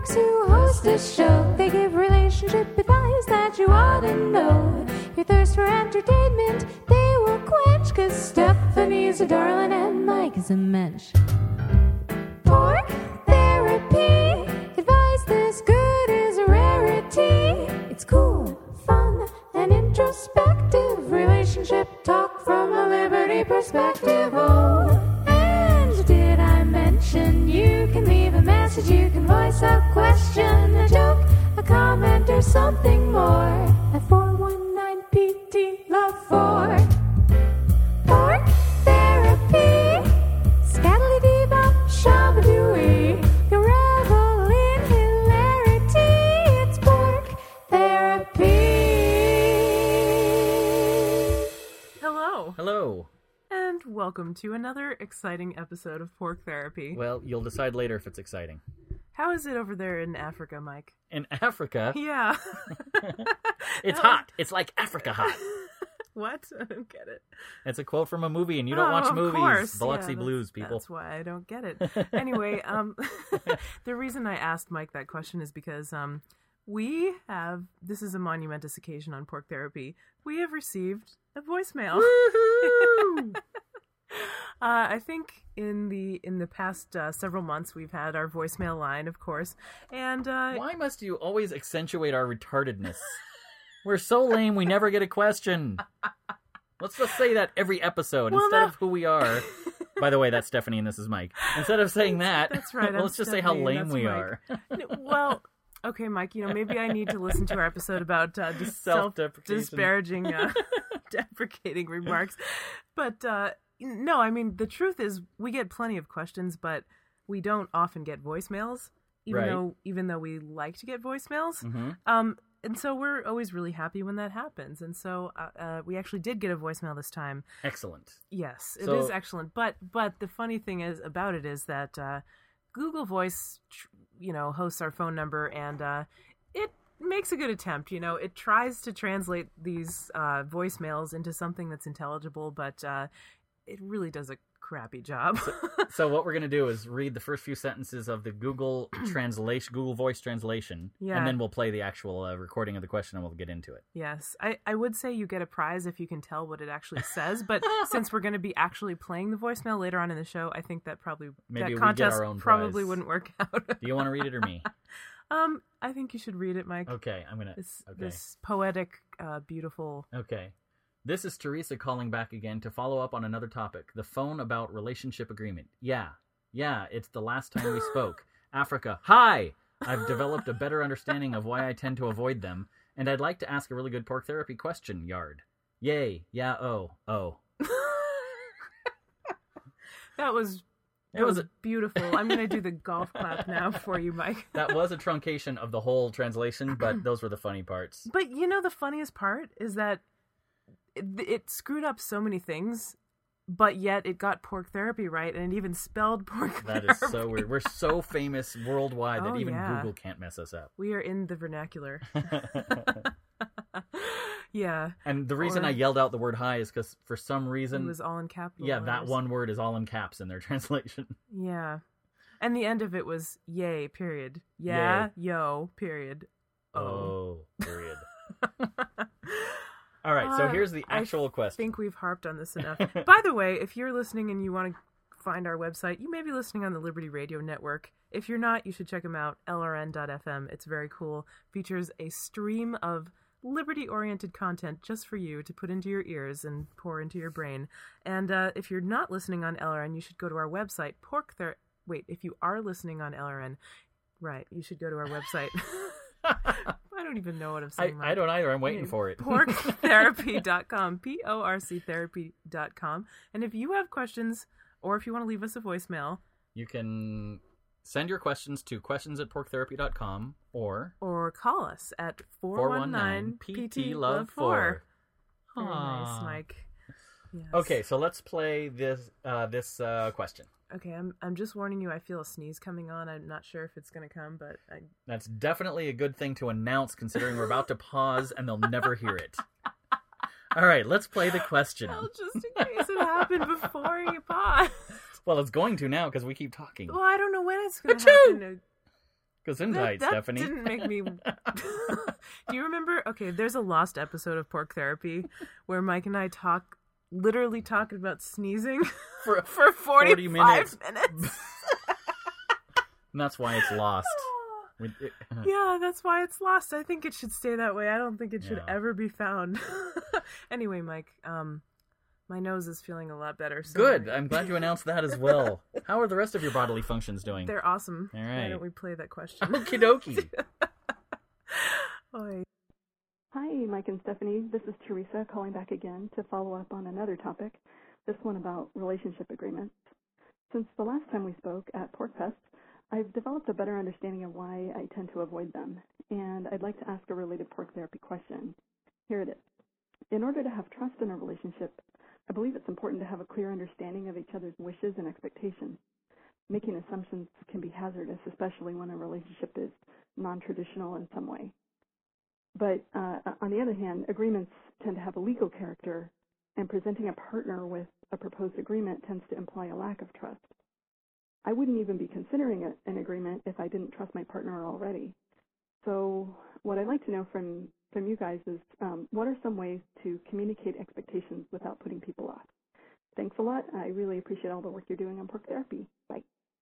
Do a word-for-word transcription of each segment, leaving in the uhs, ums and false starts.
folks who host this show. They give relationship advice that you ought to know. Your thirst for entertainment, they will quench, 'cause Stephanie's a darling and Mike is a mensch. Pork Therapy, advice this good is a rarity. It's cool, fun, and introspective. Relationship talk from a Liberty perspective. Oh, and did I mention you can leave a message, you can voice a question, a joke, a comment, or something more at four one nine P T Love four. Pork Therapy, scatty-dee-bop, shabadooey. You revel in hilarity. It's Pork Therapy. Hello, Hello. and welcome to another exciting episode of Pork Therapy. Well, you'll decide later if it's exciting. How is it over there in Africa, Mike? In Africa, Yeah. it's hot. It's like Africa hot. What? I don't get it. It's a quote from a movie, and you don't Oh, watch of movies. course. Biloxi Yeah, Blues, that's- people. That's why I don't get it. Anyway, um, the reason I asked Mike that question is because um, we have, this is a monumentous occasion on Pork Therapy, we have received a voicemail. Woohoo! Uh, I think in the in the past uh, several months we've had our voicemail line, of course, and uh, Why must you always accentuate our retardedness? We're so lame, we never get a question. Let's just say that every episode Well, instead no. of who we are. By the way, that's Stephanie and this is Mike. Instead of saying that, That's right, I'm let's just say how Stephanie and lame that's we Mike. are. N- well, okay, Mike, you know, maybe I need to listen to our episode about uh, dis- self Self-deprecation. disparaging, uh, deprecating remarks. But uh, no, I mean, the truth is, we get plenty of questions, but we don't often get voicemails, even Right. though even though we like to get voicemails. hmm Um, and so we're always really happy when that happens. And so uh, uh, we actually did get a voicemail this time. Excellent. Yes, it So- is excellent. But but the funny thing is about it is that uh, Google Voice, tr- you know, hosts our phone number, and uh, it makes a good attempt. You know, it tries to translate these uh, voicemails into something that's intelligible, but uh, it really does a crappy job. So what we're going to do is read the first few sentences of the Google translation, Google Voice translation, Yeah. and then we'll play the actual uh, recording of the question and we'll get into it. Yes, I, I would say you get a prize if you can tell what it actually says, but since we're going to be actually playing the voicemail later on in the show, I think that probably Maybe we that get contest our own probably prize. wouldn't work out. Do you want to read it or me? um, I think you should read it, Mike. Okay, I'm going to... This Okay. this poetic, uh, beautiful. Okay. This is Teresa calling back again to follow up on another topic. The phone about relationship agreement. Yeah. Yeah, it's the last time we spoke. Africa. Hi! I've developed a better understanding of why I tend to avoid them, and I'd like to ask a really good Pork Therapy question, Yard. Yay. Yeah, oh. Oh. That was that It was, was a- beautiful. I'm gonna do the golf clap now for you, Mike. That was a truncation of the whole translation, but those were the funny parts. But you know the funniest part is that it, it screwed up so many things, but yet it got Pork Therapy right, and it even spelled Pork That Therapy. is so weird. We're so famous worldwide that Oh, even yeah. Google can't mess us up. We are in the vernacular. Yeah, And the reason Or- I yelled out the word hi is because for some it reason, was all in capital yeah, that letters. one word is all in caps in their translation. Yeah, and the end of it was yay. Period. Yeah, yo. Period. Oh, period. All right, so Uh, here's the I actual I question. think we've harped on this enough. By the way, if you're listening and you want to find our website, you may be listening on the Liberty Radio Network. If you're not, you should check them out, L R N dot F M. It's very cool. Features a stream of liberty-oriented content just for you to put into your ears and pour into your brain. And uh, if you're not listening on L R N, you should go to our website, Pork Ther- Wait, if you are listening on L R N, right, you should go to our website. I don't even know what I'm I, saying. I Mike. don't either. I'm waiting Okay, for it. pork therapy dot com, P O R C therapy dot com. And if you have questions, or if you want to leave us a voicemail, You can send your questions to questions at pork therapy dot com or or call us at four one nine P T Love four. Very nice, Aw. Mike. Yes. Okay, so let's play this uh, this uh, question. Okay, I'm I'm just warning you. I feel a sneeze coming on. I'm not sure if it's gonna come, but I... That's definitely a good thing to announce, considering we're about to pause and they'll never hear it. All right, let's play the question. well, just in case it happened before you pause. Well, it's going to now because we keep talking. Well, I don't know when it's gonna Achoo! happen. Gesundheit, that, that Stephanie. didn't make me... Do you remember? Okay, there's a lost episode of Pork Therapy where Mike and I talk, literally talking about sneezing For, for forty, forty minutes. minutes. And that's why it's lost. We, it, Yeah, that's why it's lost. I think it should stay that way. I don't think it should Yeah. ever be found. Anyway, Mike, um, my nose is feeling a lot better. So Good. I'm glad you announced that as well. How are the rest of your bodily functions doing? They're awesome. All Why right. don't we play that question? Okie dokie. Oy. Hi, Mike and Stephanie. This is Teresa calling back again to follow up on another topic, this one about relationship agreements. Since the last time we spoke at PorkFest, I've developed a better understanding of why I tend to avoid them, and I'd like to ask a related pork therapy question. Here it is. In order to have trust in a relationship, I believe it's important to have a clear understanding of each other's wishes and expectations. Making assumptions can be hazardous, especially when a relationship is non-traditional in some way. But uh, on the other hand, agreements tend to have a legal character, and presenting a partner with a proposed agreement tends to imply a lack of trust. I wouldn't even be considering a, an agreement if I didn't trust my partner already. So what I'd like to know from, from you guys is um, what are some ways to communicate expectations without putting people off? Thanks a lot. I really appreciate all the work you're doing on pork therapy. Bye.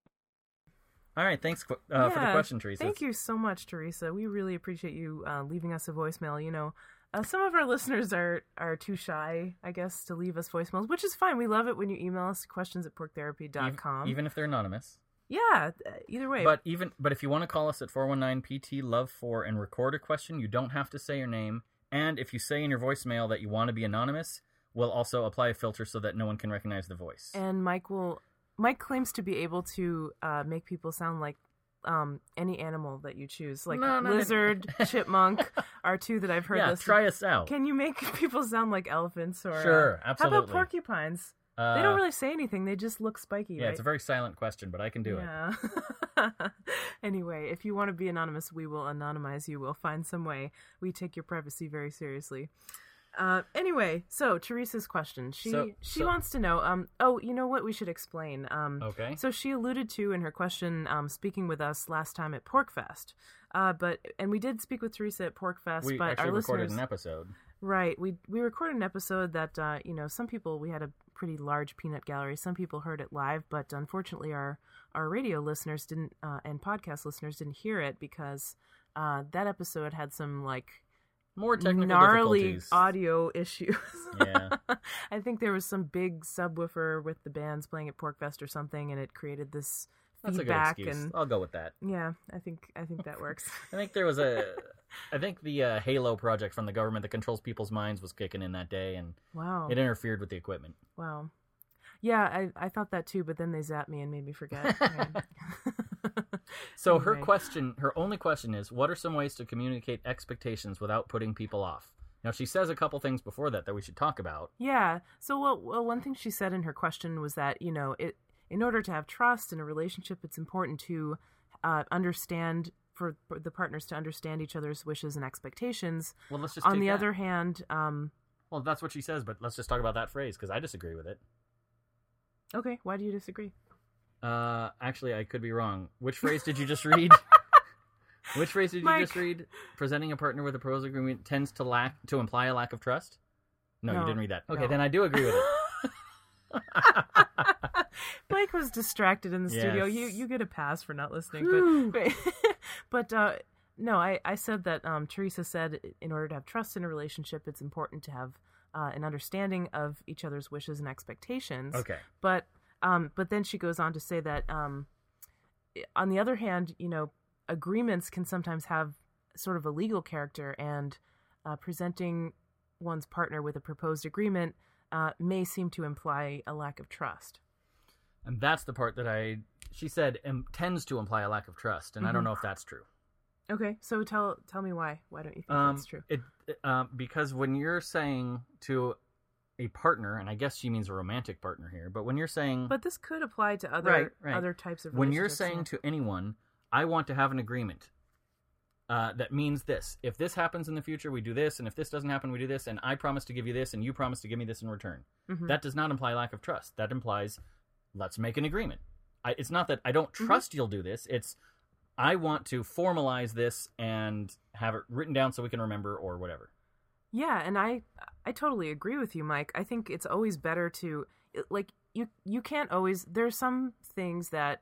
All right. Thanks uh, for the Yeah, question, Teresa. Thank you so much, Teresa. We really appreciate you uh, leaving us a voicemail. You know, uh, some of our listeners are, are too shy, I guess, to leave us voicemails, which is fine. We love it when you email us questions at pork therapy dot com. Even, even if they're anonymous. Yeah, uh, either way. But even but if you want to call us at four one nine P T Love four and record a question, you don't have to say your name. And if you say in your voicemail that you want to be anonymous, we'll also apply a filter so that no one can recognize the voice. And Mike will... Mike claims to be able to uh, make people sound like um, any animal that you choose, like No, no, no. lizard, chipmunk are two that I've heard. yeah, listed. try us out. Can you make people sound like elephants or? Sure, uh, How absolutely. about porcupines? Uh, They don't really say anything; they just look spiky. Yeah, right? it's a very silent question, but I can do it. Yeah. Anyway, if you want to be anonymous, we will anonymize you. We'll find some way. We take your privacy very seriously. Uh, anyway, so Teresa's question. She So- she so- wants to know. Um. Oh, you know what? We should explain. Um. Okay. So she alluded to in her question, um, speaking with us last time at PorkFest. Uh, but and we did speak with Teresa at PorkFest. We but actually our recorded listeners, an episode. right? We we recorded an episode that uh, you know, some people, we had a pretty large peanut gallery. Some people heard it live, but unfortunately, our our radio listeners didn't, uh, and podcast listeners didn't hear it because uh, that episode had some like More technical gnarly difficulties. audio issues. Yeah. I think there was some big subwoofer with the bands playing at PorkFest or something, and it created this That's a good feedback. excuse. And I'll go with that. yeah, I think I think that works. I think there was a... I think the uh, Halo project from the government that controls people's minds was kicking in that day, and Wow. it interfered with the equipment. Wow. Yeah, I, I thought that too, but then they zapped me and made me forget. Yeah. So her Anyway. question, her only question is, what are some ways to communicate expectations without putting people off? Now, she says a couple things before that that we should talk about. Yeah. So, well, well, one thing she said in her question was that, you know, it in order to have trust in a relationship, it's important to uh, understand, for, for the partners to understand each other's wishes and expectations. Well, let's just On take the that. other hand, um, Well, that's what she says, but let's just talk about that phrase, because I disagree with it. okay, why do you disagree? Uh, actually, I could be wrong. Which phrase did you just read? Which phrase did you Mike. just read? Presenting a partner with a proposal agreement tends to lack to imply a lack of trust? No, you No, didn't read that. Okay, no. then I do agree with it. Mike was distracted in the studio. Yes. You you get a pass for not listening, Whew. but but uh, no, I I said that um, Teresa said in order to have trust in a relationship, it's important to have uh, an understanding of each other's wishes and expectations. Okay. But um, but then she goes on to say that um, on the other hand, you know, agreements can sometimes have sort of a legal character, and uh, presenting one's partner with a proposed agreement uh, may seem to imply a lack of trust. And that's the part that I... She said um, tends to imply a lack of trust, and I Mhm. don't know if that's true. Okay, so tell tell me why. Why don't you think Um, that's true? It, it, um, because when you're saying to a partner, and I guess she means a romantic partner here, but when you're saying... But this could apply to other Right, right. other types of when you're relationships, saying yeah. to anyone, I want to have an agreement, uh, that means this. If this happens in the future, we do this, and if this doesn't happen, we do this, and I promise to give you this, and you promise to give me this in return. Mhm. That does not imply lack of trust. That implies, let's make an agreement. I, it's not that I don't Mm-hmm. trust you'll do this. It's, I want to formalize this and have it written down so we can remember or whatever. Yeah, and I I totally agree with you, Mike. I think it's always better to, like, you you can't always, there's some things that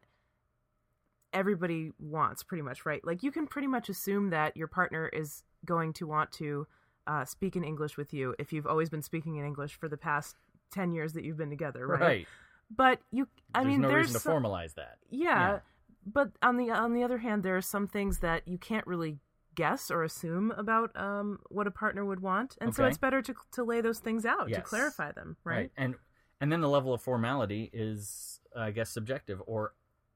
everybody wants pretty much, right? Like, you can pretty much assume that your partner is going to want to uh, speak in English with you if you've always been speaking in English for the past ten years that you've been together, right? Right. But you, I there's mean, no there's reason to some, formalize that. Yeah, Yeah. But on the on the other hand, there are some things that you can't really guess or assume about um, what a partner would want, and so Okay. it's better to to lay those things out, to Yes. clarify them, right? And and then the level of formality is, I guess, subjective or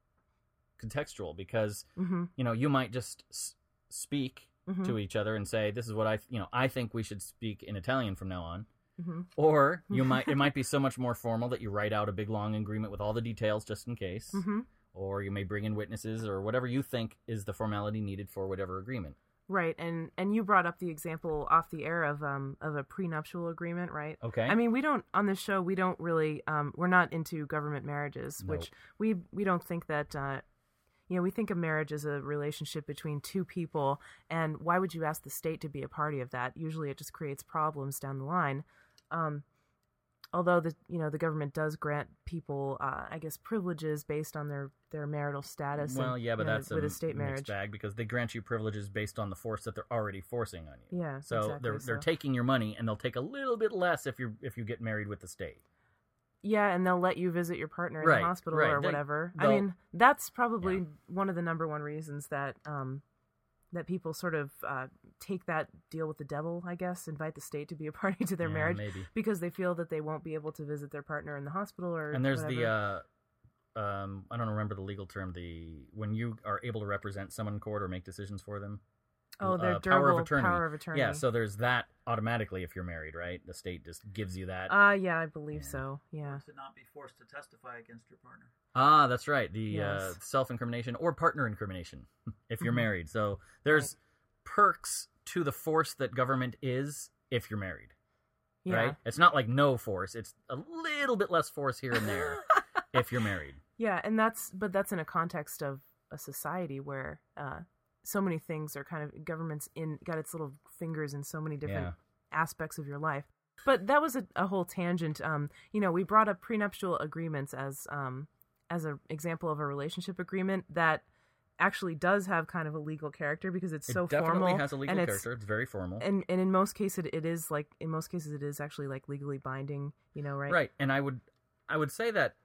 contextual, because Mm-hmm. you know you might just s- speak Mm-hmm. to each other and say, "This is what I, you know, I think we should speak in Italian from now on." Mm-hmm. Or you might it might be so much more formal that you write out a big long agreement with all the details just in case. Mm-hmm. Or you may bring in witnesses or whatever you think is the formality needed for whatever agreement. Right, and and you brought up the example off the air of um of a prenuptial agreement, right? Okay. I mean, we don't on this show. We don't really um we're not into government marriages, Nope. which we we don't think that uh, you know we think of marriage as a relationship between two people, and why would you ask the state to be a party of that? Usually, it just creates problems down the line. Um, although the you know the government does grant people, uh, I guess, privileges based on their, their marital status. Well, and, yeah, but you know, that's with a a state mixed marriage. bag, because they grant you privileges based on the force that they're already forcing on you. Yeah, So exactly they're they're so. taking your money, and they'll take a little bit less if you if you get married with the state. Yeah, and they'll let you visit your partner in Right, the hospital right. or They- whatever. I they'll- mean, that's probably Yeah. one of the number one reasons that um, that people sort of uh, take that deal with the devil, I guess, invite the state to be a party to their Yeah, marriage maybe. because they feel that they won't be able to visit their partner in the hospital or And there's whatever. the uh, um, I don't remember the legal term. The when you are able to represent someone in court or make decisions for them. oh, their uh, durable power of attorney. power of attorney. Yeah, so there's that automatically if you're married, right? The state just gives you that. Uh, yeah, I believe Yeah. so. Yeah. To not be forced to testify against your partner. Ah, that's right. The uh, Yes. self-incrimination or partner incrimination if you're Mhm. married. So there's perks to the force that government is if you're married, Yeah. right? It's not like no force. It's a little bit less force here and there if you're married. Yeah, and that's but that's in a context of a society where uh, so many things are kind of government's in got its little fingers in so many different Yeah. aspects of your life. But that was a, a whole tangent. Um, you know, we brought up prenuptial agreements as um, as an example of a relationship agreement that actually does have kind of a legal character because it's It so definitely formal has a legal and it's, character. It's very formal. and and in most cases it is like in most cases it is actually like legally binding. You know, right? Right. And I would I would say that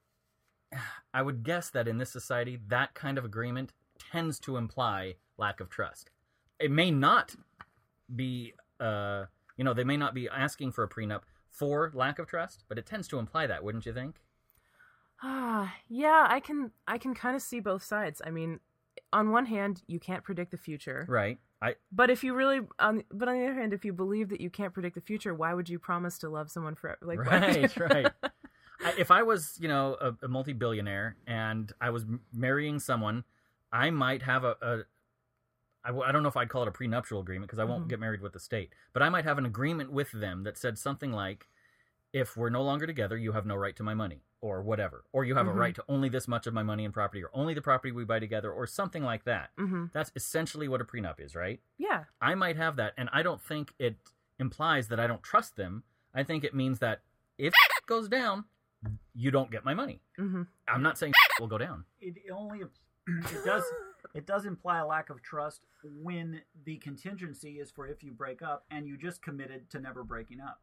I would guess that in this society that kind of agreement tends to imply lack of trust. It may not be uh you know, they may not be asking for a prenup for lack of trust, but it tends to imply that, wouldn't you think? Ah, yeah, I can I can kind of see both sides. I mean, on one hand, you can't predict the future. Right. I But if you really, on, but on the other hand, if you believe that you can't predict the future, why would you promise to love someone forever? Like, why would you- Right, right. I, if I was, you know, a, a multi-billionaire and I was m- marrying someone, I might have a, a I, w- I don't know if I'd call it a prenuptial agreement because I won't Mhm. get married with the state, but I might have an agreement with them that said something like, if we're no longer together, you have no right to my money or whatever, or you have Mhm. a right to only this much of my money and property or only the property we buy together or something like that. hmm That's essentially what a prenup is, right? Yeah, I might have that, and I don't think it implies that I don't trust them. I think it means that if it goes down, you don't get my money. hmm I'm not saying will go down. It only it does it does imply a lack of trust when the contingency is for if you break up and you just committed to never breaking up.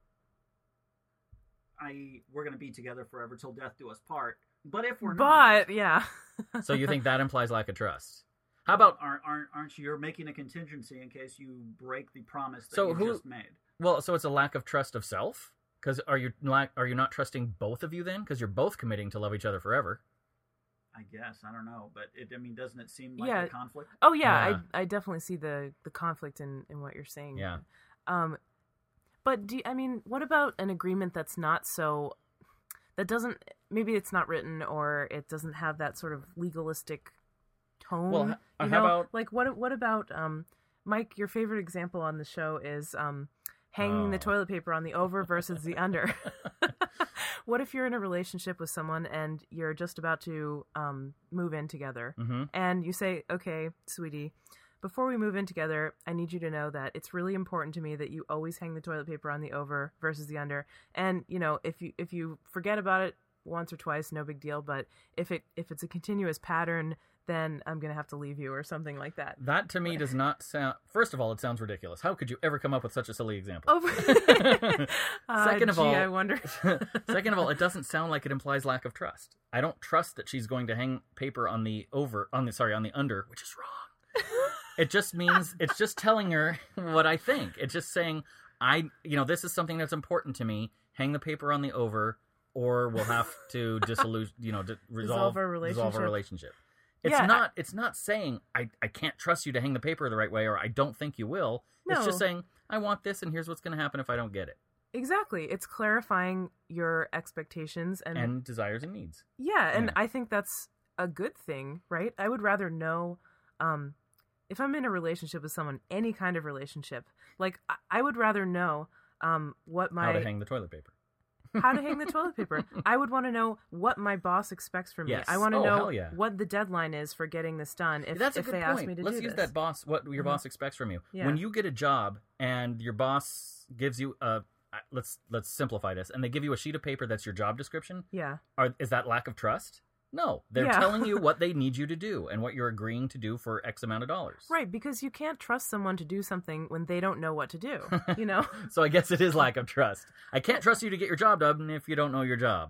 that is, we're going to be together forever till death do us part. But if we're not, but yeah, So you think that implies lack of trust? How about aren't aren't aren't you you're making a contingency in case you break the promise that So you who- just made? well? So it's a lack of trust of self. Because are you lack are you not trusting both of you then? Because you're both committing to love each other forever. I guess I don't know, but it, I mean, doesn't it seem like Yeah. a conflict? oh yeah, Yeah. I I definitely see the the conflict in in what you're saying. Yeah. Um, but do you- I mean, what about an agreement that's not so that doesn't maybe it's not written or it doesn't have that sort of legalistic tone? Well, h- you how know, about- like what what about um Mike? Your favorite example on the show is um hanging Oh. the toilet paper on the over versus the under. What if you're in a relationship with someone and you're just about to um, move in together, Mm-hmm. and you say, okay, sweetie, before we move in together, I need you to know that it's really important to me that you always hang the toilet paper on the over versus the under. And, you know, if you if you forget about it once or twice, no big deal. But if it if it's a continuous pattern, then I'm going to have to leave you or something like that. That to me does not sound. First of all, it sounds ridiculous. How could you ever come up with such a silly example? Over. uh, Second of gee, all, I wonder. Second of all, it doesn't sound like it implies lack of trust. I don't trust that she's going to hang paper on the over on the sorry on the under, which is wrong. It just means it's just telling her what I think. It's just saying I, you know, this is something that's important to me. Hang the paper on the over, or we'll have to dissolute, you know, di- resolve Dissolve our Resolve our relationship. relationship. It's Yeah, not. It's not saying I, I can't trust you to hang the paper the right way, or I don't think you will. It's No. just saying I want this, and here's what's going to happen if I don't get it, Exactly. It's clarifying your expectations and, and desires and needs. yeah, and Yeah. I think that's a good thing, right? I would rather know um if I'm in a relationship with someone, any kind of relationship, like I, I would rather know um what my How to hang the toilet paper. how to hang the toilet paper. I would want to know what my boss expects from me. Yes. I want to Oh, know hell yeah. what the deadline is for getting this done if, That's a if good they point. ask me to Let's do use this. that boss. What your Mhm. boss expects from you. Yeah. When you get a job and your boss gives you a let's let's simplify this, and they give you a sheet of paper that's your job description. Yeah. Are, is that lack of trust? No, they're Yeah. telling you what they need you to do and what you're agreeing to do for X amount of dollars. Right, because you can't trust someone to do something when they don't know what to do, you know? So I guess it is lack of trust. I can't trust you to get your job done if you don't know your job.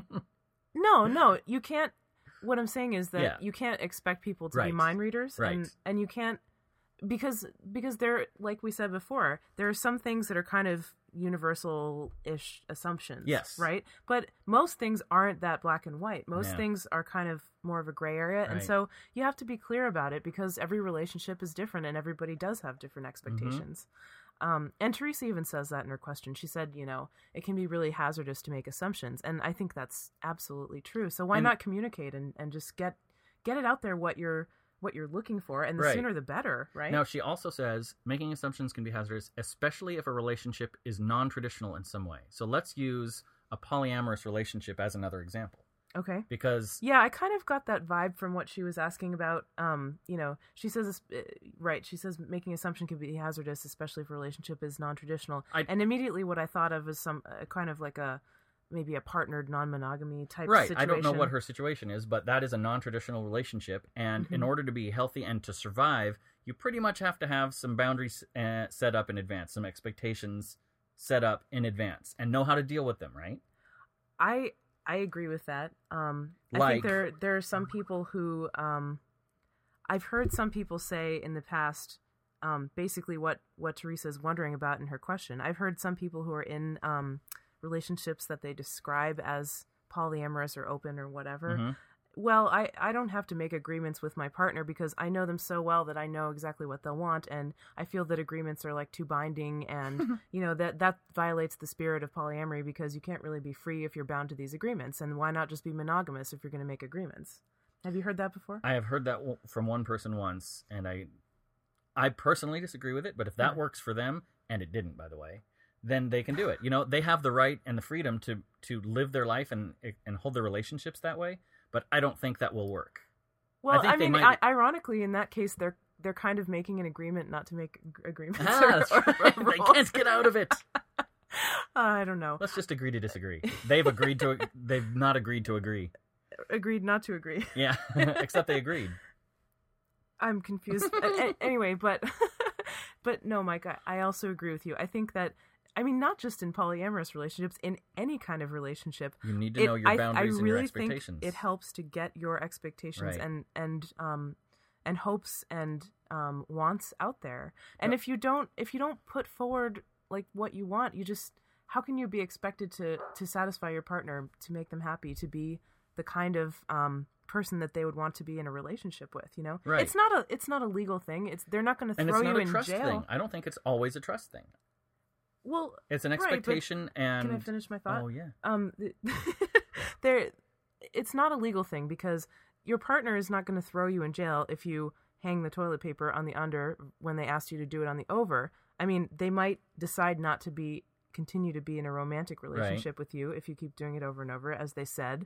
No, no, you can't. What I'm saying is that Yeah. you can't expect people to Right. be mind readers, Right. and and you can't because because they're like we said before, there are some things that are kind of universal-ish assumptions. Yes. right. But most things aren't that black and white. Most Yeah. things are kind of more of a gray area, and Right. so you have to be clear about it because every relationship is different, and everybody does have different expectations. Um, and Teresa even says that in her question. She said, you know, it can be really hazardous to make assumptions. And I think that's absolutely true. So why And- not communicate and, and just get get it out there what you're what you're looking for, and the Right. sooner the better, right? Now, she also says making assumptions can be hazardous, especially if a relationship is non-traditional in some way. So let's use a polyamorous relationship as another example. Okay. Because Yeah, I kind of got that vibe from what she was asking about. Um, you know, she says, uh, right, she says making assumption can be hazardous, especially if a relationship is non-traditional. I- and immediately what I thought of is some uh, kind of like a, maybe a partnered non-monogamy type right, situation. I don't know what her situation is, but that is a non-traditional relationship, and in Mhm. order to be healthy and to survive, you pretty much have to have some boundaries uh, set up in advance, some expectations set up in advance, and know how to deal with them, right? I I agree with that. Um, I Like- think there there are some people who um, I've heard some people say in the past, um, basically what what Teresa is wondering about in her question. I've heard some people who are in um, relationships that they describe as polyamorous or open or whatever. Mhm. Well, I, I don't have to make agreements with my partner because I know them so well that I know exactly what they'll want, and I feel that agreements are like too binding, and you know that that violates the spirit of polyamory because you can't really be free if you're bound to these agreements. And why not just be monogamous if you're going to make agreements? Have you heard that before? I have heard that w- from one person once, and I, I personally disagree with it. But if that Mhm. works for them, and it didn't, by the way, then they can do it. You know, they have the right and the freedom to to live their life and and hold their relationships that way. But I don't think that will work. Well, think I, they mean, might- I, ironically, in that case, they're they're kind of making an agreement not to make ag- agreements. Ah, or- that's or right. They rules. can't get out of it. I don't know. Let's just agree to disagree. They've agreed to. They've not agreed to agree. Agreed not to agree. Yeah, except they agreed. I'm confused. A- a- anyway, but but no, Mike, I, I also agree with you. I think that I mean, not just in polyamorous relationships, in any kind of relationship, You need to it- know your I, boundaries I and your really expectations. think it helps to get your expectations Right. and and um and hopes and um wants out there. And Yep. if you don't if you don't put forward like what you want, you just how can you be expected to to satisfy your partner, to make them happy, to be the kind of um person that they would want to be in a relationship with, you know? Right. It's not a it's not a legal thing. It's they're not going to and throw it's not you a in trust jail. thing. I don't think it's always a trust thing. Well, It's an Right, but expectation, and can I finish my thought? oh yeah, um there it's not a legal thing because your partner is not going to throw you in jail if you hang the toilet paper on the under when they asked you to do it on the over. I mean, they might decide not to be continue to be in a romantic relationship with you if you keep doing it over and over, as they said.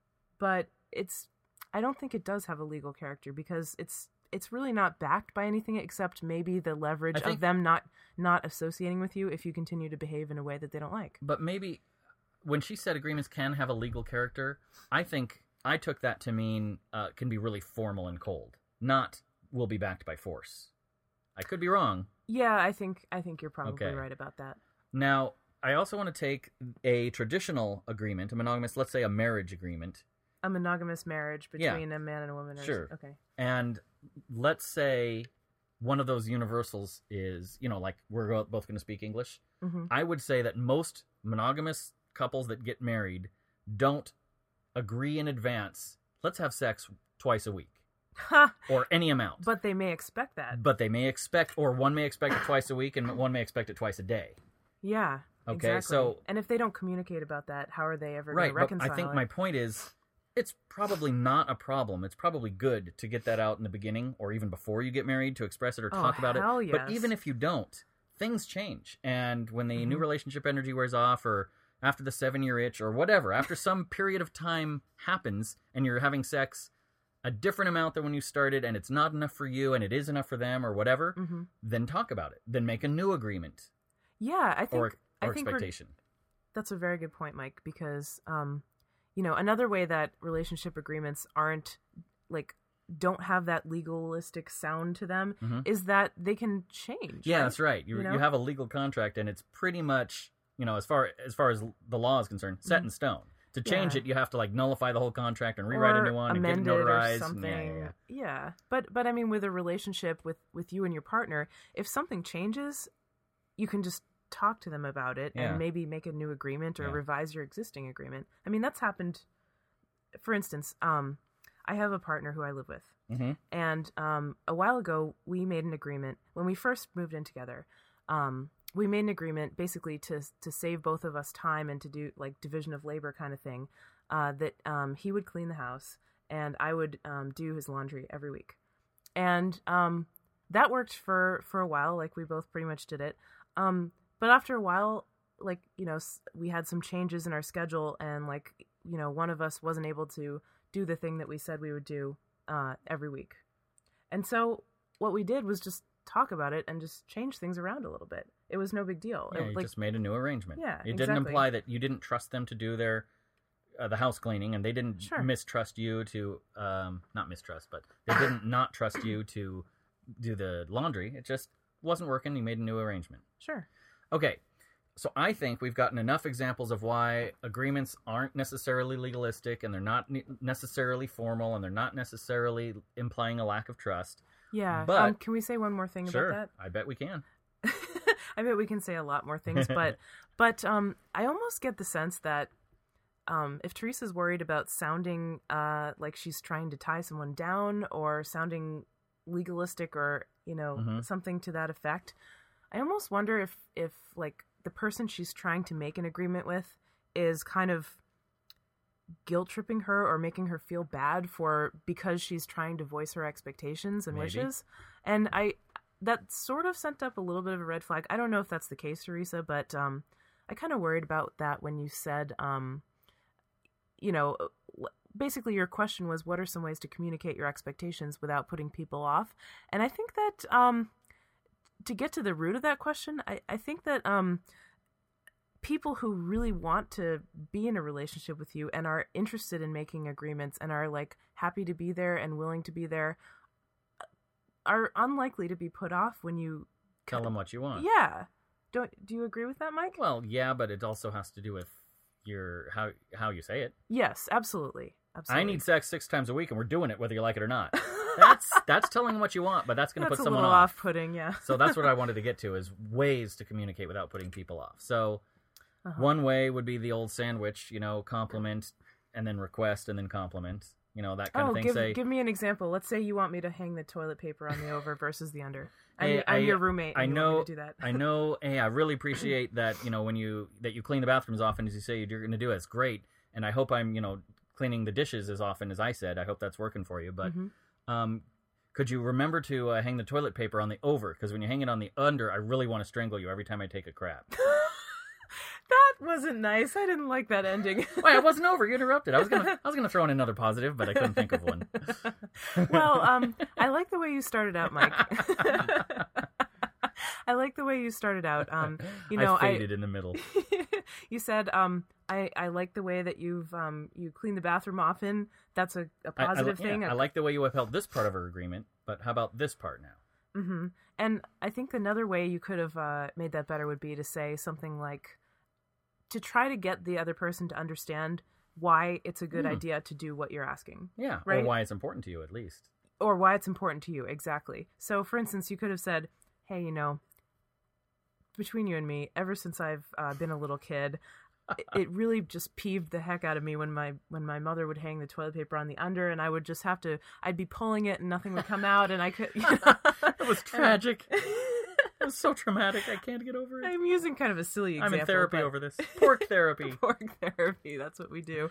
But it's, I don't think it does have a legal character because it's it's really not backed by anything except maybe the leverage think, of them not not associating with you if you continue to behave in a way that they don't like. But maybe when she said agreements can have a legal character, I think I took that to mean uh, can be really formal and cold, not will be backed by force. I could be wrong. Yeah, I think I think you're probably Okay. right about that. Now, I also want to take a traditional agreement, a monogamous, let's say a marriage agreement. A monogamous marriage Yeah. between a man and a woman. Or Sure. Okay. And let's say one of those universals is, you know, like we're both going to speak English. Mm-hmm. I would say that most monogamous couples that get married don't agree in advance, let's have sex twice a week Ha! or any amount. But they may expect that. But they may expect, or one may expect it twice a week and one may expect it twice a day. Yeah. Okay, exactly. so- and if they don't communicate about that, how are they ever Right, going to but reconcile I think it? my point is it's probably not a problem. It's probably good to get that out in the beginning or even before you get married to express it or Oh, talk about hell it. yes. But even if you don't, things change. And when the Mm-hmm. new relationship energy wears off or after the seven-year itch or whatever, after some period of time happens and you're having sex a different amount than when you started and it's not enough for you and it is enough for them or whatever, Mm-hmm. then talk about it. Then make a new agreement Yeah, I think or, I or think we're- expectation. that's a very good point, Mike, because um, you know, another way that relationship agreements aren't like don't have that legalistic sound to them Mhm. is that they can change. Yeah, right? that's right. You You know? you have a legal contract, and it's pretty much, you know, as far as far as the law is concerned, set in stone. To change Mm-hmm. Yeah. it, you have to like nullify the whole contract and rewrite or a new one and get it amend it or notarized. something. And yeah, yeah, yeah. Yeah. But but I mean, with a relationship with with you and your partner, if something changes, you can just talk to them about it Yeah. and maybe make a new agreement or Yeah. revise your existing agreement. I mean, that's happened. For instance, um, I have a partner who I live with, Mm-hmm. and um, a while ago we made an agreement when we first moved in together. Um, we made an agreement basically to to save both of us time and to do like division of labor kind of thing. Uh, that um, he would clean the house and I would um, do his laundry every week, and um, that worked for for a while. Like we both pretty much did it. Um, but after a while, like you know, s- we had some changes in our schedule, and like you know, one of us wasn't able to do the thing that we said we would do uh, every week, and so what we did was just talk about it and just change things around a little bit. It was no big deal. Yeah, It, you like, just made a new arrangement. Yeah, it didn't exactly. imply that you didn't trust them to do their uh, the house cleaning, and they didn't Sure. mistrust you to um, not mistrust, but they didn't not trust you to do the laundry. It just wasn't working. You made a new arrangement. sure. Okay, so I think we've gotten enough examples of why agreements aren't necessarily legalistic, and they're not ne- necessarily formal, and they're not necessarily implying a lack of trust. Yeah. But- um, can we say one more thing Sure, about I bet we can. that? I bet we can say a lot more things, but but um, I almost get the sense that um, if Teresa's worried about sounding uh, like she's trying to tie someone down or sounding legalistic or you know Mhm. something to that effect, I almost wonder if if like the person she's trying to make an agreement with is kind of guilt tripping her or making her feel bad for because she's trying to voice her expectations and Maybe. wishes. And I that sort of sent up a little bit of a red flag. I don't know if that's the case, Teresa, but um I kind of worried about that when you said um you know basically your question was what are some ways to communicate your expectations without putting people off. And I think that um to get to the root of that question, I, I think that um people who really want to be in a relationship with you and are interested in making agreements and are like happy to be there and willing to be there are unlikely to be put off when you Tell them what you want. yeah don't do you agree with that, Mike? Well, yeah, but it also has to do with your how how you say it. Yes, absolutely absolutely I need sex six times a week, and we're doing it whether you like it or not. That's that's telling them what you want, but that's going to that's put a someone little off. off-putting. Yeah. So that's what I wanted to get to is ways to communicate without putting people off. So Uh-huh. one way would be the old sandwich, you know, compliment and then request and then compliment, you know, that kind Oh, of thing. give Say, give me an example. Let's say you want me to hang the toilet paper on the over versus the under. I'm, Hey, I'm I- your roommate. And I you know, Want me to do that. I know. Hey, I really appreciate that. You know, when you that you clean the bathroom as often as you say you're going to do it. It's great, and I hope I'm, you know, cleaning the dishes as often as I said. I hope that's working for you. But Mhm. um, Could you remember to uh, hang the toilet paper on the over? Because when you hang it on the under, I really want to strangle you every time I take a crap. That wasn't nice. I didn't like that ending. Wait, I wasn't over. You interrupted. I was gonna, I was gonna throw in another positive, but I couldn't think of one. Well, um, I like the way you started out, Mike. I like the way you started out. Um, you know, I faded I, in the middle. You said, um, I, I like the way that you've um, you cleaned the bathroom often. That's a, a positive I, I, thing. Yeah, I like the way you upheld this part of our agreement, but how about this part now? Mm-hmm. And I think another way you could have uh, made that better would be to say something like, to try to get the other person to understand why it's a good Hmm. idea to do what you're asking. Yeah, Right? or why it's important to you at least. Or why it's important to you, exactly. So, for instance, you could have said, hey, you know, between you and me, ever since I've uh, been a little kid, it, it really just peeved the heck out of me when my when my mother would hang the toilet paper on the under, and I would just have to, I'd be pulling it and nothing would come out, and I could, you know. It was tragic. It was so traumatic. I can't get over it. I'm using kind of a silly example. I'm in therapy but... over this. Pork therapy. Pork therapy. That's what we do.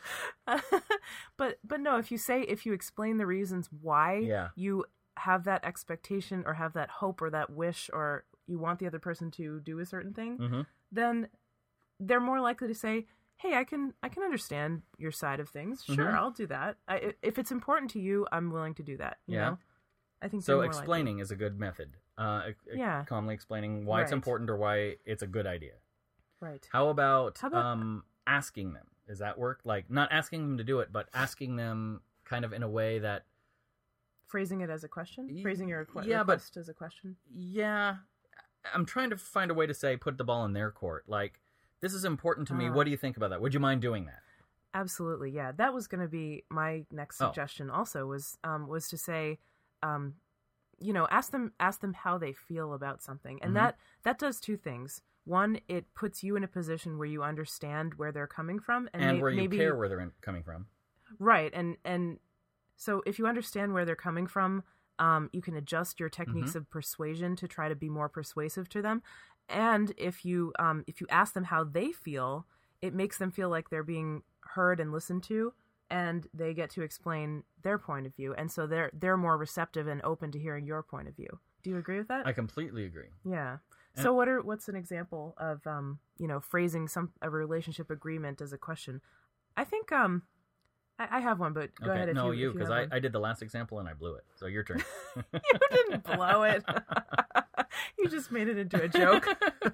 but but no, if you say, if you explain the reasons why Yeah. you have that expectation or have that hope or that wish or you want the other person to do a certain thing, Mm-hmm. then they're more likely to say, hey, I can I can understand your side of things. Sure, Mhm. I'll do that. I, if it's important to you, I'm willing to do that. You Yeah. know? I think So they're more explaining is a good method. Uh, e- e- Yeah. Calmly explaining why it's Right. important or why it's a good idea. likely. Right. How about, How about- um, asking them? Does that work? Like, not asking them to do it, but asking them kind of in a way that, Phrasing it as a question? Y- Phrasing your requ- yeah, but- request as a question? yeah, I'm trying to find a way to say, put the ball in their court. Like, this is important to me. Ah. What do you think about that? Would you mind doing that? Absolutely, yeah. That was going to be my next Oh. suggestion. Also, was um, was to say, um, you know, ask them ask them how they feel about something, and Mhm. that that does two things. One, it puts you in a position where you understand where they're coming from, and, And may- where you maybe care where they're in, coming from. right, and and so if you understand where they're coming from, um, you can adjust your techniques Mm-hmm. of persuasion to try to be more persuasive to them. And if you um, if you ask them how they feel, it makes them feel like they're being heard and listened to, and they get to explain their point of view, and so they're they're more receptive and open to hearing your point of view. Do you agree with that? I completely agree. Yeah. And- So what are what's an example of um, you know, phrasing some a relationship agreement as a question? I think um I, I have one, but go okay, ahead if no, you, you, if you because have I, one. I did the last example and I blew it. So your turn. You didn't blow it. You just made it into a joke.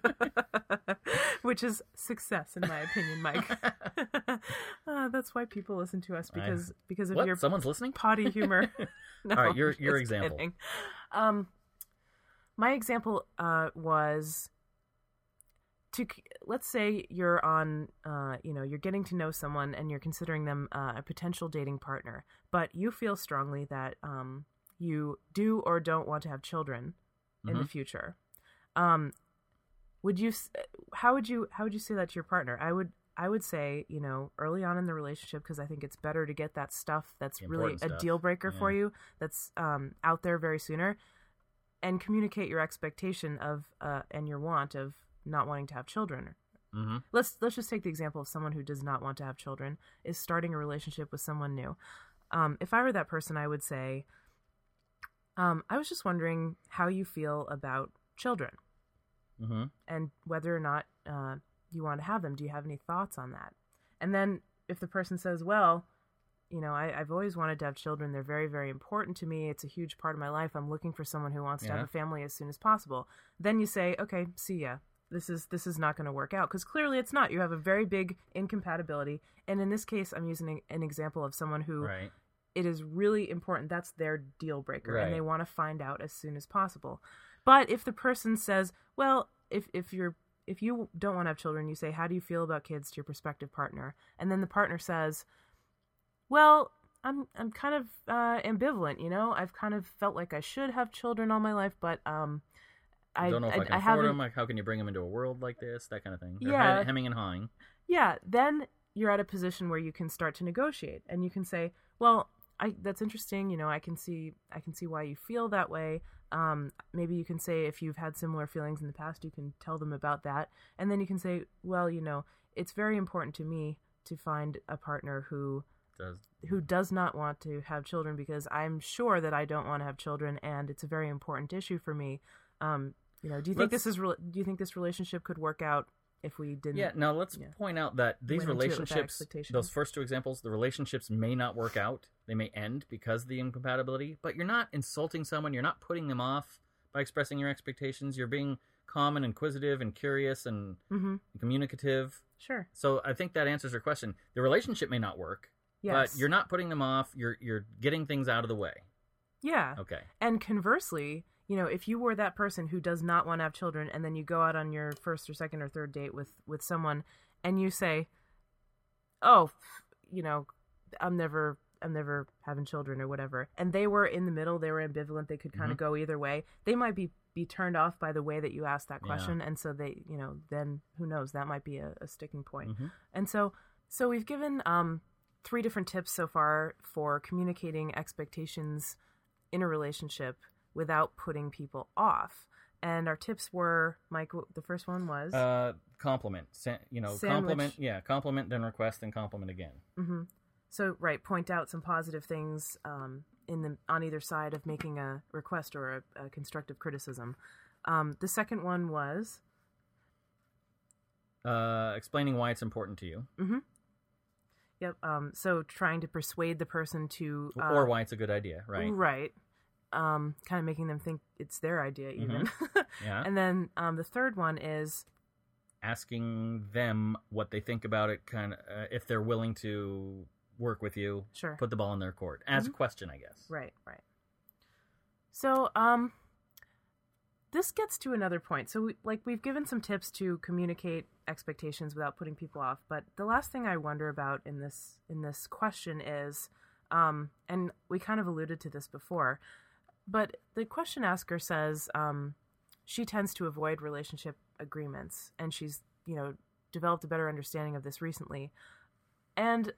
Which is success in my opinion, Mike. uh, that's why people listen to us, because because of What? your Someone's listening? potty humor. No, All right, your- I'm your just example. kidding. Um, my example uh, was to let's say you're on, uh, you know, you're getting to know someone and you're considering them uh, a potential dating partner, but you feel strongly that um, you do or don't want to have children in the Mhm. future. Um, would you? s- How would you? How would you say that to your partner? I would. I would say, you know, early on in the relationship, because I think it's better to get that stuff that's The really important a stuff. deal breaker for Yeah. you, that's um, out there very sooner, and communicate your expectation of uh, and your want of not wanting to have children. Mm-hmm. Let's let's just take the example of someone who does not want to have children, is starting a relationship with someone new. Um, if I were that person, I would say, um, I was just wondering how you feel about children Mm-hmm. and whether or not uh, you want to have them. Do you have any thoughts on that? And then if the person says, well, you know, I, I've always wanted to have children. They're very, very important to me. It's a huge part of my life. I'm looking for someone who wants to Yeah. have a family as soon as possible. Then you say, okay, see ya. This is this is not going to work out, because clearly it's not. You have a very big incompatibility. And in this case, I'm using an example of someone who Right. it is really important. That's their deal breaker, Right. and they want to find out as soon as possible. But if the person says, well, if if you're if you don't want to have children, you say, how do you feel about kids to your prospective partner? And then the partner says, well, I'm I'm kind of uh, ambivalent, you know. I've kind of felt like I should have children all my life, but um, I don't know if I, I, can I afford haven't. them. Like, how can you bring them into a world like this? That kind of thing. They're Yeah. hem- hemming and hawing. Yeah, then you're at a position where you can start to negotiate, and you can say, well, I, that's interesting. You know, I can see, I can see why you feel that way. Um, maybe you can say, if you've had similar feelings in the past, you can tell them about that. And then you can say, well, you know, it's very important to me to find a partner who does who does not want to have children, because I'm sure that I don't want to have children, and it's a very important issue for me. Um, you know, do you think Let's- this is re- do you think this relationship could work out if we didn't? Yeah, now let's yeah. point out that these Went into it with that relationships, expectation. those first two examples, the relationships may not work out. They may end because of the incompatibility, but you're not insulting someone. You're not putting them off by expressing your expectations. You're being calm and inquisitive and curious and Mm-hmm. communicative. Sure. So I think that answers your question. The relationship may not work, Yes. but you're not putting them off. You're you're getting things out of the way. Yeah. Okay. And conversely, you know, if you were that person who does not want to have children, and then you go out on your first or second or third date with, with someone, and you say, "Oh, you know, I'm never, I'm never having children," or whatever, and they were in the middle, they were ambivalent, they could kind of go either way. They might be be turned off by the way that you asked that Yeah. question, and so they, you know, then who knows, that might be a, a sticking point. Mhm. And so, so we've given um, three different tips so far for communicating expectations in a relationship without putting people off. And our tips were, Mike, w- the first one was, Uh, compliment. Sa- you know, Sandwich. compliment. Yeah, compliment, then request, then compliment again. hmm so right, point out some positive things um, in the on either side of making a request or a, a constructive criticism. Um, the second one was, Uh, explaining why it's important to you, yep. Um, so trying to persuade the person to, uh, or why it's a good idea, right? right, um, kind of making them think it's their idea, even. Yeah. And then um, the third one is, Asking them what they think about it, kind of, uh, if they're willing to work with you, sure. put the ball in their court. As a question, I guess. Right, right. So, um, this gets to another point. So, we, like, we've given some tips to communicate expectations without putting people off. But the last thing I wonder about in this in this question is, um, and we kind of alluded to this before, but the question asker says um, she tends to avoid relationship agreements, and she's, you know, developed a better understanding of this recently, and.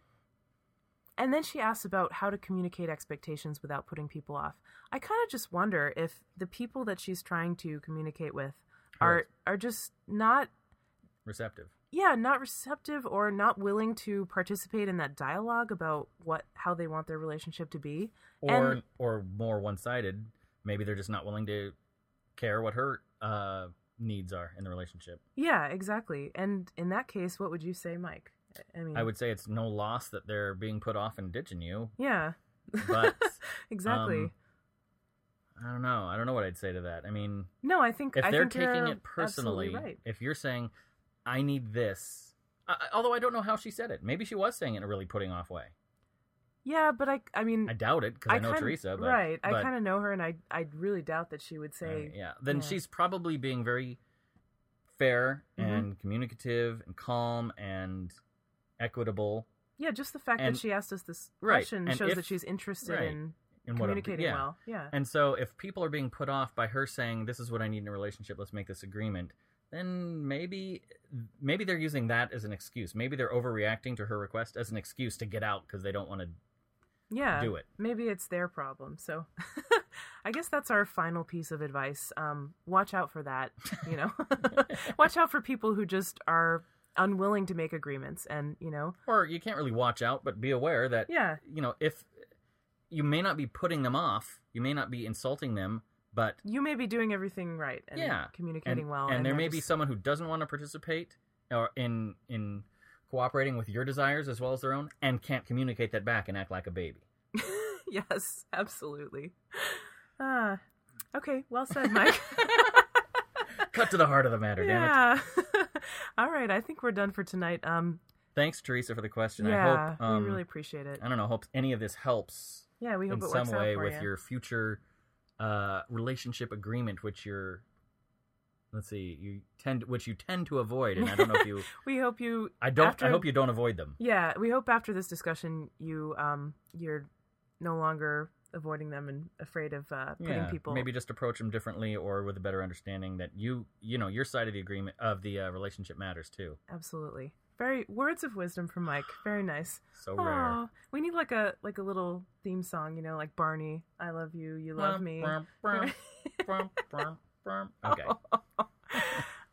And then she asks about how to communicate expectations without putting people off. I kind of just wonder if the people that she's trying to communicate with are Right. are just not, Receptive. yeah, not receptive or not willing to participate in that dialogue about what how they want their relationship to be. Or And- or more one-sided. Maybe they're just not willing to care what her uh, needs are in the relationship. Yeah, exactly. And in that case, what would you say, Mike? I mean, I would say it's no loss that they're being put off and ditching you, yeah, but exactly. um, I don't know. I don't know what I'd say to that. I mean, no, I think if I they're think you're taking it personally, absolutely right. if you're saying, I need this, I, I- although I don't know how she said it. Maybe she was saying it in a really putting off way. Yeah, but I, I mean, I doubt it because I, know kinda- Teresa. But, right. I but, kind of know her, and I, I really doubt that she would say, uh, yeah. Then yeah. she's probably being very fair Mhm. and communicative and calm and equitable yeah, just the fact And- that she asked us this right, question and shows if- that she's interested right, in in what I'm- communicating yeah. well. Yeah. And so if people are being put off by her saying, this is what I need in a relationship, let's make this agreement, then maybe maybe they're using that as an excuse. Maybe they're overreacting to her request as an excuse to get out because they don't want to yeah. do it. Maybe it's their problem. So I guess that's our final piece of advice. Um, watch out for that, you know. Watch out for people who just are unwilling to make agreements, and, you know, Or you can't really watch out, but be aware that, yeah, you know, if you may not be putting them off, you may not be insulting them, but you may be doing everything right and yeah, communicating and, well. and, there they're may be just- someone who doesn't want to participate or in in cooperating with your desires as well as their own, and can't communicate that back and act like a baby. Yes, absolutely. Ah, okay, well said, Mike. Cut to the heart of the matter, damn it. Yeah. All right, I think we're done for tonight. Um, Thanks, Teresa, for the question. yeah, I hope um, we really appreciate it. I don't know. Hope any of this helps Yeah, we hope in it some works way out for with you. your future uh, relationship agreement, which you're. Let's see, you tend which you tend to avoid, and I don't know if you. We hope you. I don't. After, I hope you don't avoid them. Yeah, we hope after this discussion, you um, you're no longer avoiding them and afraid of uh, putting Yeah, people. maybe just approach them differently, or with a better understanding that you, you know, your side of the agreement of the uh, relationship matters too. Absolutely. Very words of wisdom from Mike. Very nice. So rare. Aw, we need like a like a little theme song, you know, like Barney. I love you. You love me. Okay.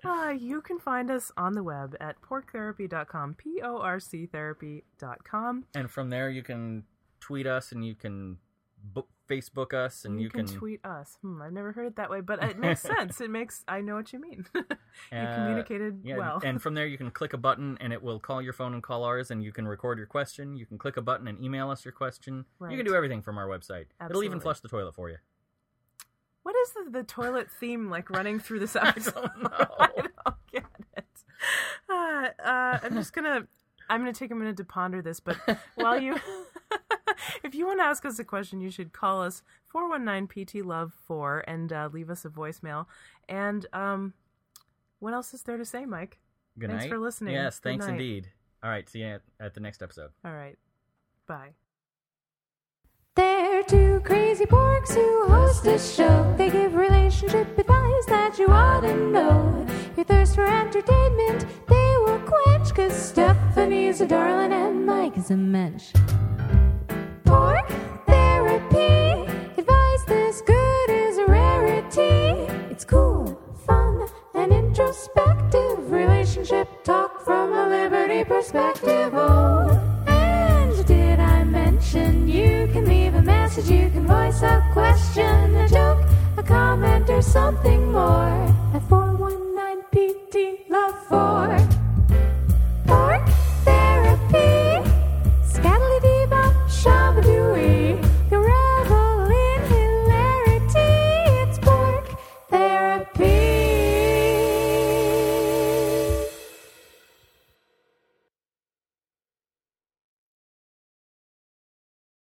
Uh, you can find us on the web at porc therapy dot com, P O R C therapy dot com. And from there, you can tweet us and you can book, Facebook us and you, you can, can tweet us. Hmm, I've never heard it that way, but it makes sense. It makes, I know what you mean. you Uh, communicated yeah, well. and from there you can click a button and it will call your phone and call ours, and you can record your question. You can click a button and email us your question. Right. You can do everything from our website. It'll even Absolutely. flush the toilet for you. What is the, the toilet theme like running through this episode? don't know. I don't get it. Uh, uh, I'm just gonna, I'm gonna take a minute to ponder this, but while you, if you want to ask us a question, you should call us four one nine P T Love four and uh, leave us a voicemail. And um, what else is there to say, Mike? Good Thanks night. for listening. Yes, Good thanks night. indeed. All right, see you at, at the next episode. All right. Bye. They're two crazy porks who host a show. They give relationship advice that you ought to know. Your thirst for entertainment, they will quench, 'cause Stephanie's a darling and Mike is a mensch. Pork therapy, advice this good is a rarity. It's cool, fun, and introspective. Relationship talk from a liberty perspective. Oh, and did I mention you can leave a message, you can voice a question, a joke, a comment, or something more.